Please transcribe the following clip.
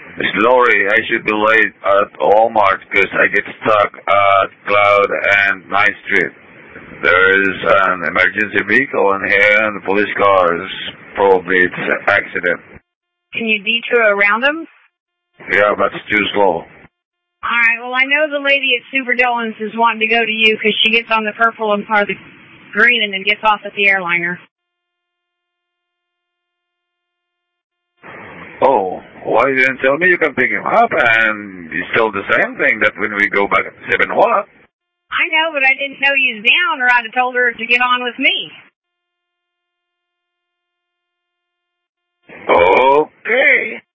Miss Lori, I should be late at Walmart because I get stuck at Cloud and 9th Street. There is an emergency vehicle in here and the police cars. Probably it's an accident. Can you detour around them? Yeah, but it's too slow. Alright, well I know the lady at Super Dillon's is wanting to go to you because she gets on the purple and part of the green and then gets off at the airliner. Oh, why you didn't tell me you can pick him up and it's still the same thing that when we go back at 7 what? I know, but I didn't know you was down or I'd have told her to get on with me. Okay.